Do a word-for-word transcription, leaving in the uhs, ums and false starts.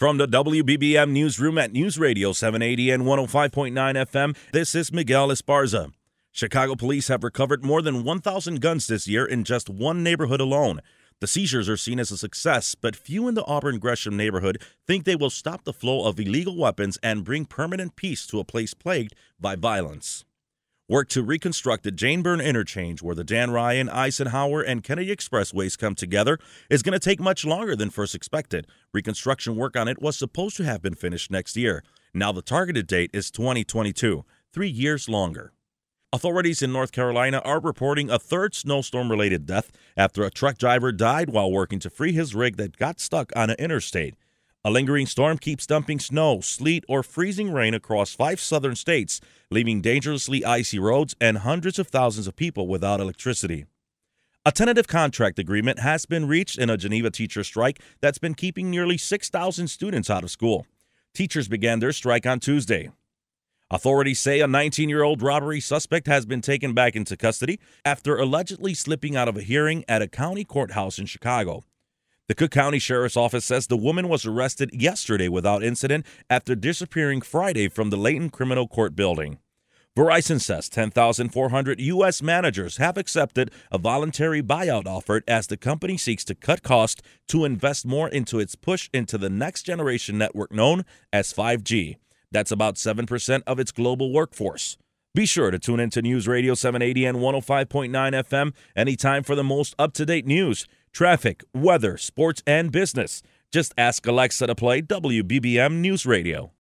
From the W B B M Newsroom at News Radio seven eighty and one oh five point nine F M, this is Miguel Esparza. Chicago police have recovered more than one thousand guns this year in just one neighborhood alone. The seizures are seen as a success, but few in the Auburn-Gresham neighborhood think they will stop the flow of illegal weapons and bring permanent peace to a place plagued by violence. Work to reconstruct the Jane Byrne interchange, where the Dan Ryan, Eisenhower, and Kennedy expressways come together, is going to take much longer than first expected. Reconstruction work on it was supposed to have been finished next year. Now the targeted date is twenty twenty-two, three years longer. Authorities in North Carolina are reporting a third snowstorm-related death after a truck driver died while working to free his rig that got stuck on an interstate. A lingering storm keeps dumping snow, sleet, or freezing rain across five southern states, leaving dangerously icy roads and hundreds of thousands of people without electricity. A tentative contract agreement has been reached in a Geneva teacher strike that's been keeping nearly six thousand students out of school. Teachers began their strike on Tuesday. Authorities say a nineteen-year-old robbery suspect has been taken back into custody after allegedly slipping out of a hearing at a county courthouse in Chicago. The Cook County Sheriff's Office says the woman was arrested yesterday without incident after disappearing Friday from the Layton Criminal Court building. Verizon says ten thousand four hundred U S managers have accepted a voluntary buyout offer as the company seeks to cut costs to invest more into its push into the next generation network known as five G. That's about seven percent of its global workforce. Be sure to tune into News Radio seven eighty and one oh five point nine F M anytime for the most up-to-date news, traffic, weather, sports, and business. Just ask Alexa to play W B B M News Radio.